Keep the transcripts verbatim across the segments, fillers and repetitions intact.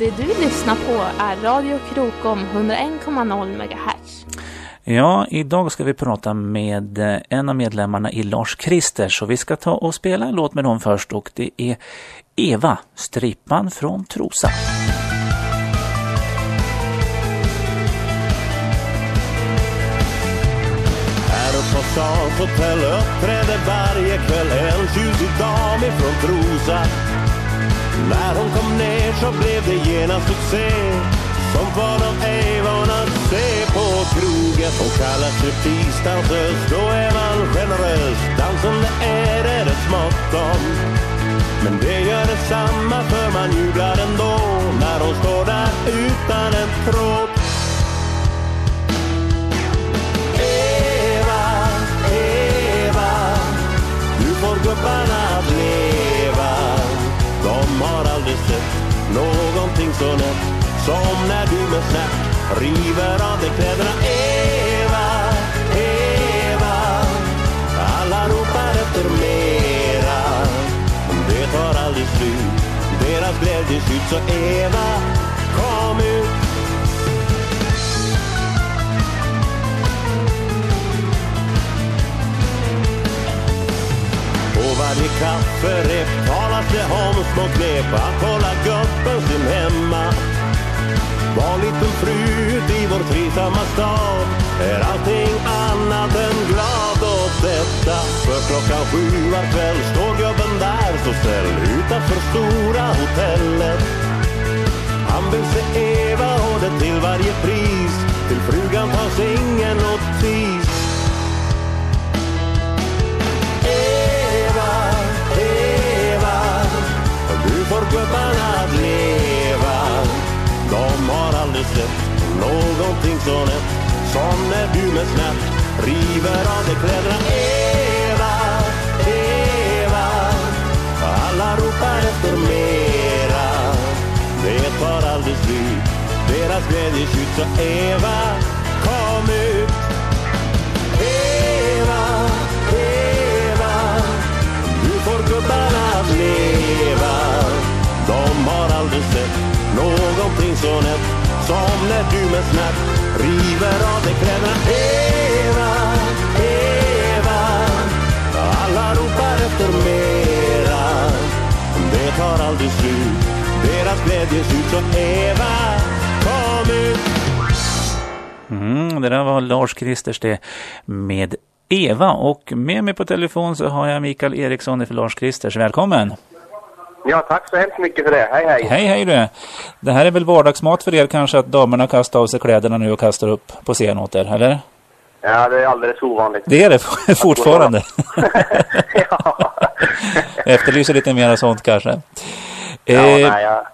det du lyssnar på är Radio Krokom hundraen komma noll megahertz. Ja, idag ska vi prata med en av medlemmarna i Lars Kristers, så vi ska ta och spela en låt med dem först, och det är Eva, strippan från Trosa. Här på Stans hotell uppträder varje kväll en tjusig dam ifrån Trosa. När hon kom ner så blev det genast succé, som var de ej van att se på krogen. Hon kallar sig tisdansös, då är man generös. Dansen det är det ett smått om, men det gör det samma för man jublar ändå när hon står där utan en tråd. Eva, Eva, du får gubbarna att leva. De har aldrig sett någonting så lätt som när du med snäpp river av dig kläderna. Eva, Eva, alla ropar efter mera. Det tar aldrig slut, deras glädje slut. Så Eva, kom ut. På varje kafferep talas det om små knep att hålla gubben sin hemma. Var liten frut i vår trivsamma stad är allting annat än glad åt detta. För klockan sju var kväll står gubben där så ställ utanför stora hotellet. Han vill se Eva och det till varje pris, till frugan tas ingen notis. Eva, Eva, du får gubbarna att leva. De har aldrig sett någonting så lätt som när du med snäpp river av dig kläderna. Eva, Eva, alla ropar efter mera. Det tar aldrig slut, deras glädje slut. Så Eva, kom ut. Eva, Eva, du får gubbarna att leva. De har aldrig sett någonting så nätt som när du med snäpp river av dig kläderna. Eva, Eva, alla ropar efter mera. Det tar aldrig slut, deras glädje slut. Så Eva, kom ut. Mm, det där var Lars Kristers det med Eva, och med mig på telefon så har jag Mikael Eriksson för Lars Kristers. Välkommen! Ja, tack så hemskt mycket för det. Hej, hej. Hej, hej du. Det här är väl vardagsmat för er kanske, att damerna kastar av sig kläderna nu och kastar upp på scen åt er, eller? Ja, det är alldeles ovanligt. Det är det fortfarande. Ja. Efterlyser lite mer sånt kanske. Ja, eh, nej, ja.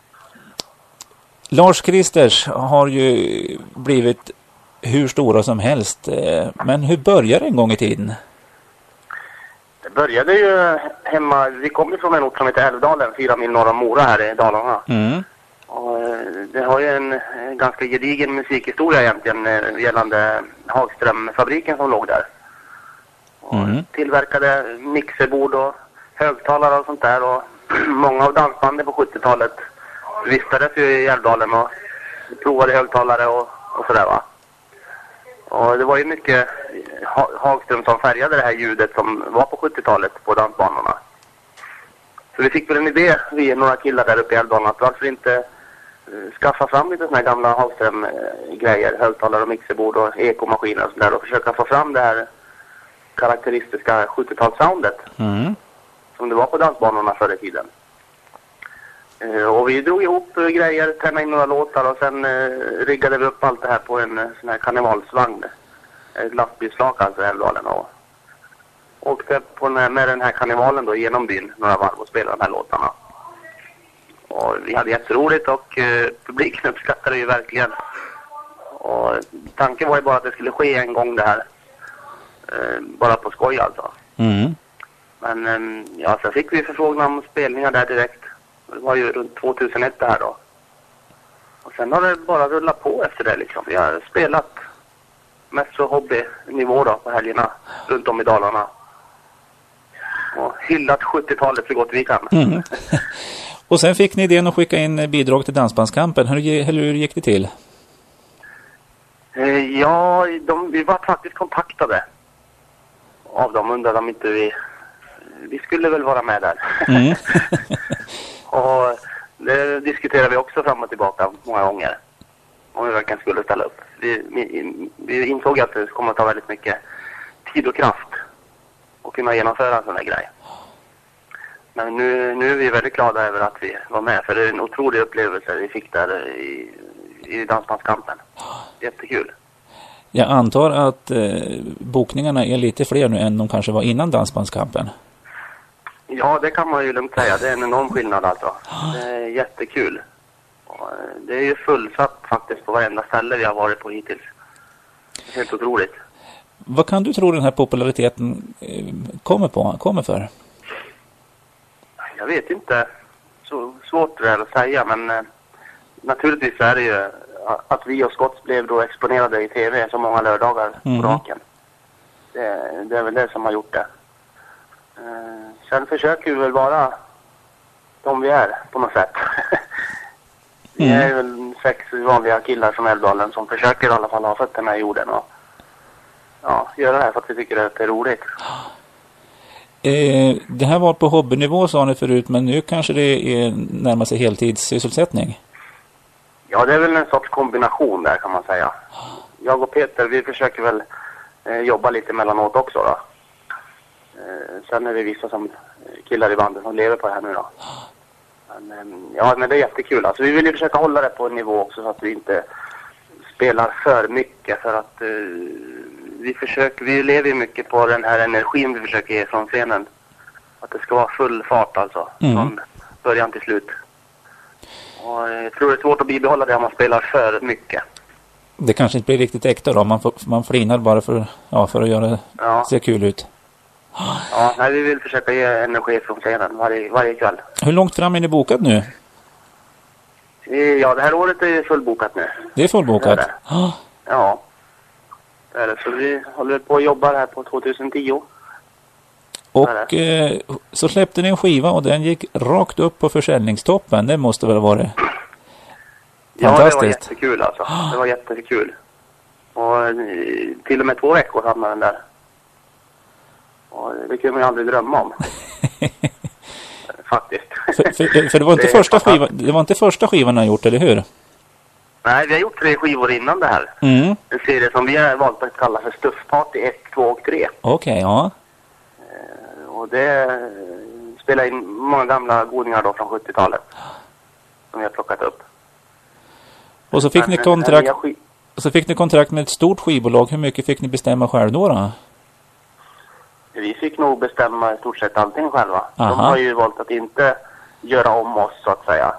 Lars Kristers har ju blivit hur stora som helst. Men hur började det en gång i tiden? Det började ju hemma, vi kommer från en ort som heter Älvdalen, fyra mil norr om Mora här i Dalarna. Mm. Och det har ju en ganska gedigen musikhistoria egentligen gällande Hagströmfabriken som låg där. Och mm. tillverkade mixerbord och högtalare och sånt där, och många av dansbanden på sjuttiotalet vistades ju i Älvdalen och provade högtalare och, och sådär va. Och det var ju mycket Hagström som färgade det här ljudet som var på sjuttiotalet på dansbanorna. Så vi fick väl en idé, vi några killar där uppe i Älvdalen, att varför inte uh, skaffa fram lite såna här gamla Hagström-grejer, högtalare och mixerbord och ekomaskiner och sådär, och försöka få fram det här karaktäristiska sjuttiotalssoundet mm. som det var på dansbanorna förr i tiden. Uh, och vi drog ihop uh, grejer, tränade in några låtar och sen uh, riggade vi upp allt det här på en uh, sån här karnevalsvagn. Ett lastbilsflak alltså i Älvdalen, och åkte på den här, med den här karnevalen då genom byn några varv och spelade de här låtarna. Och vi hade jätteroligt och uh, publiken uppskattade ju verkligen. Och tanken var ju bara att det skulle ske en gång det här. Uh, bara på skoj alltså. Mm. Men um, ja, så fick vi förfrågningar om spelningar där direkt. Det var ju runt tvåtusenett det här då. Och sen har det bara rullat på efter det liksom. Vi har spelat mest så hobbynivå då på helgerna runt om i Dalarna. Och hyllat sjuttiotalet så gott vi kan. Mm. Och sen fick ni idén att skicka in bidrag till Dansbandskampen. Hur, hur gick det till? Eh, ja, de, vi var faktiskt kontaktade av dem, undrade om inte vi... Vi skulle väl vara med där. Mm. Och det diskuterade vi också fram och tillbaka många gånger. Om vi verkligen skulle ställa upp. Vi, vi, vi insåg att det kommer att ta väldigt mycket tid och kraft att kunna genomföra en sån här grej. Men nu, nu är vi väldigt glada över att vi var med. För det är en otrolig upplevelse vi fick där i, i Dansbandskampen. Jättekul. Jag antar att eh, bokningarna är lite fler nu än de kanske var innan Dansbandskampen. Ja, det kan man ju lugnt säga. Det är en enorm skillnad alltså. Det är jättekul. Och det är ju fullsatt faktiskt på varenda ställe vi har varit på hittills. Det är helt otroligt. Vad kan du tro den här populariteten kommer på, kommer för? Jag vet inte. Så svårt det är att säga, men eh, naturligtvis är det ju att vi och Scott blev då exponerade i tv så många lördagar mm. på raken. Det, det är väl det som har gjort det. Eh, sen försöker vi väl vara de vi är på något sätt. Vi mm. är väl sex vanliga killar från Älvdalen som försöker i alla fall ha fötterna i jorden och ja, göra det här för att vi tycker att det är roligt. Eh, det här var på hobbynivå sa ni förut, men nu kanske det är närmare sig heltidssysselsättning? Ja, det är väl en sorts kombination där kan man säga. Jag och Peter, vi försöker väl eh, jobba lite mellanåt också då. Eh, sen är det vissa som killar i bandet som lever på det här nu då. Men, eh, ja, men det är jättekul. Alltså, vi vill ju försöka hålla det på en nivå också så att vi inte spelar för mycket. För att eh, vi försöker, vi lever ju mycket på den här energin vi försöker ge från scenen. Att det ska vara full fart alltså. Mm. Från början till slut. Och jag tror det är svårt att bibehålla det om man spelar för mycket. Det kanske inte blir riktigt äkta då. Man, får, man flinar bara för, ja, för att göra det ja. se kul ut. Ja, nej, vi vill försöka ge energi från scenen varje, varje kväll. Hur långt fram är ni bokat nu? Ja, det här året är fullbokat nu. Det är fullbokat? Det är det. Ja. Det är det. Så vi håller på att jobba här på tjugohundratio. Och eh, så släppte ni en skiva och den gick rakt upp på försäljningstoppen. Det måste väl vara det? Ja, det var jättekul alltså. Det var jättekul. Och eh, till och med två veckor hamnade den där. Och det kunde man ju aldrig drömma om. Faktiskt. För, för, för det var inte det första skivan, det var inte första skivan ni har gjort, eller hur? Nej, vi har gjort tre skivor innan det här. Mm. En serie som vi har valt att kalla för Stuffparty ett, två och tre. Okej, okay, ja. Och det spelar in många gamla godingar då från sjuttiotalet som vi har plockat upp. Och så fick Men, ni kontrakt sk- så fick ni kontrakt med ett stort skivbolag. Hur mycket fick ni bestämma själv då då? Vi fick nog bestämma i stort sett allting själva. Aha. De har ju valt att inte göra om oss så att säga.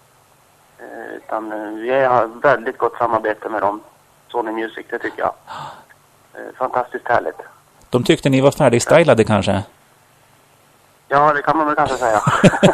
Utan vi har väldigt gott samarbete med dem. Sony Music, det tycker jag. Fantastiskt härligt. De tyckte ni var färdigstylade kanske? Ja, det kan man väl kanske säga.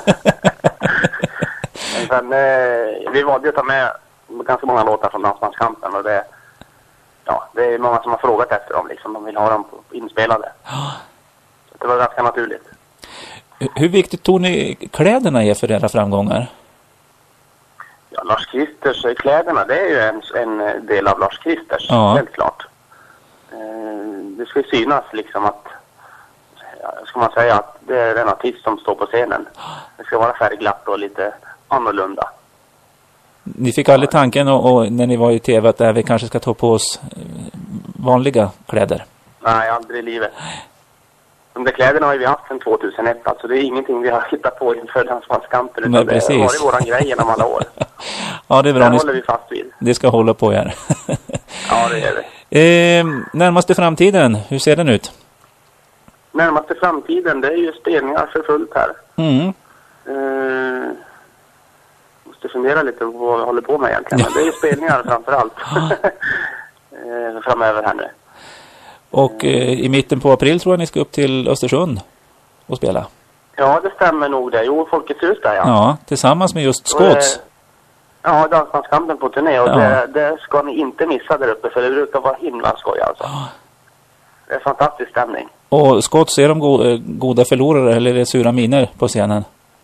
Men sen, eh, vi valde att ta med ganska många låtar från Dansbandskampen och det, ja, det är många som har frågat efter dem liksom. De vill ha dem inspelade. Så det var ganska naturligt. Hur viktigt tog ni kläderna är för era framgångar? Ja, Lars Kristers kläderna, det är ju en, en del av Lars Kristers, ja. Helt klart. Eh, det ska synas liksom att ska man säga att det är en artist som står på scenen. Det ska vara färgglatt och lite annorlunda. Ni fick aldrig tanken och, och när ni var i tv att äh, vi kanske ska ta på oss vanliga kläder? Nej, aldrig i livet. De där kläderna har vi haft sedan tjugohundraett. Alltså det är ingenting vi har hittat på inför Dansbandskampen. Utan det har varit våran grej genom alla år. Ja, det är bra. Det håller vi fast vid. Det ska hålla på er. Ja, det är det. Eh, närmaste framtiden, hur ser den ut? Närmaste framtiden, det är ju spelningar för fullt här. Mm. Uh, måste fundera lite på vad jag håller på med egentligen. Men det är ju spelningar framför allt. uh, framöver här nu. Och uh, i mitten på april tror jag ni ska upp till Östersund och spela. Ja, det stämmer nog det. Jo, Folkets hus där, ja. Ja, tillsammans med just Scotts. Uh, ja, Dansbandskampen på turné. Och ja. det, det ska ni inte missa där uppe, för det brukar vara himla skoj alltså. Ja. Det är fantastisk stämning. Och Scotts, är de go- goda förlorare eller är det sura miner på scenen?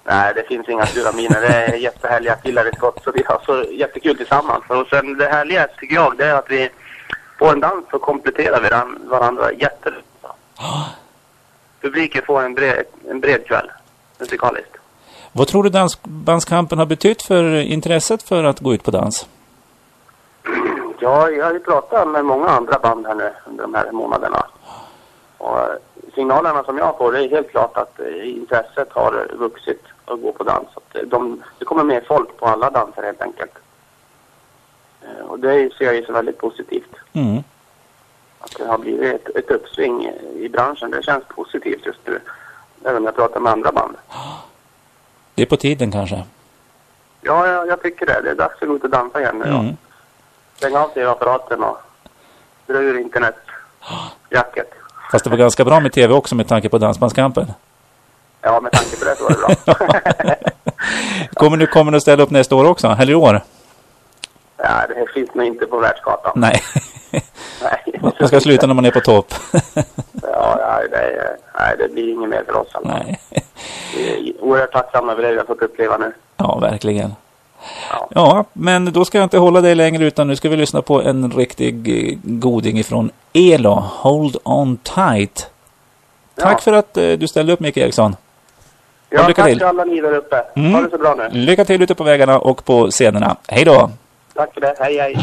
Nej, det finns inga sura miner. Det är jättehärliga killar i skott, så vi har så jättekul tillsammans. Och sen det härliga tycker jag, det är att vi på en dans så kompletterar vi varandra jätteroligt. Publiken får en bred, en bred kväll musikaliskt. Vad tror du dansbandskampen har betytt för intresset för att gå ut på dans? Ja, jag har ju pratat med många andra band här nu under de här månaderna. Och signalerna som jag får, det är helt klart att intresset har vuxit att gå på dans. Att de, det kommer mer folk på alla danser helt enkelt. Och det ser jag ju så väldigt positivt. Mm. Att det har blivit ett, ett uppsving i branschen, det känns positivt just nu. Även när jag pratar med andra band. Det är på tiden kanske? Ja, jag, jag tycker det. Det är dags att gå ut och dansa igen nu. Mm. Stänga av tv-apparaten och dra ur internetjacket. Fast det var ganska bra med tv också med tanke på dansbandskampen. Ja, med tanke på det så var det bra. Kommer du kommer att ställa upp nästa år också? Eller i år? Ja, det finns nog inte på världskartan. Nej. Nej. Man ska sluta när man är på topp. Ja, nej, det, nej, det blir inget mer för oss. Alltså. Nej. Vi är oerhört tacksamma över det vi har fått uppleva nu. Ja, verkligen. Ja. ja, men då ska jag inte hålla dig längre utan nu ska vi lyssna på en riktig goding ifrån Elo, Hold On Tight. Tack ja. för att eh, du ställde upp, Micke Eriksson. Ja, tack till alla ni där uppe. Mm. Ha det så bra nu. Lycka till ute på vägarna och på scenerna. Hej då! Tack för det, hej hej!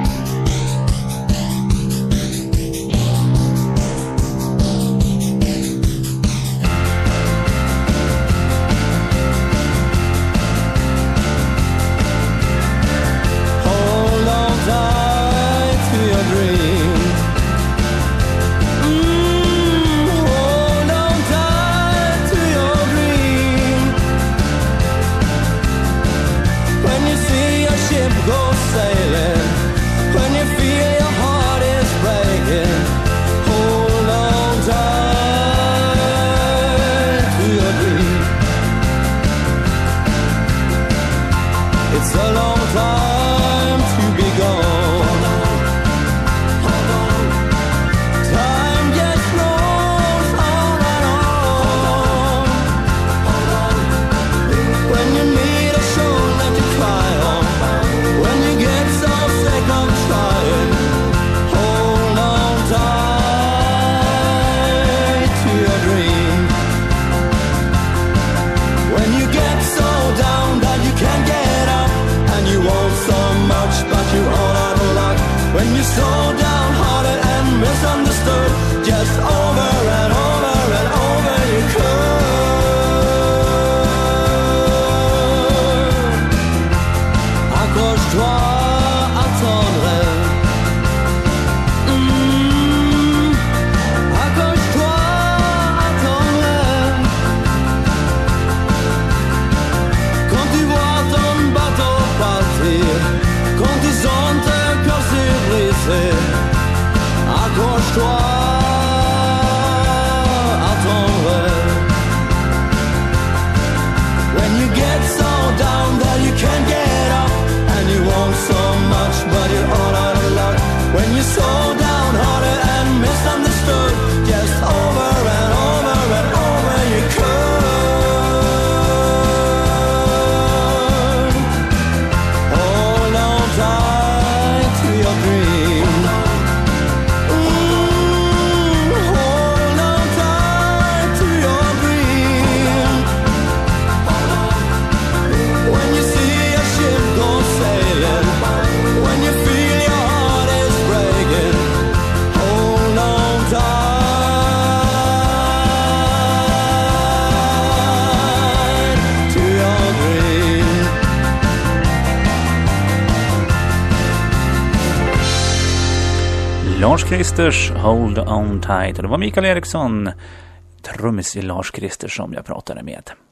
Lars Kristers Hold On Tight. Det var Mikael Eriksson, trummis i Lars Krister, som jag pratade med.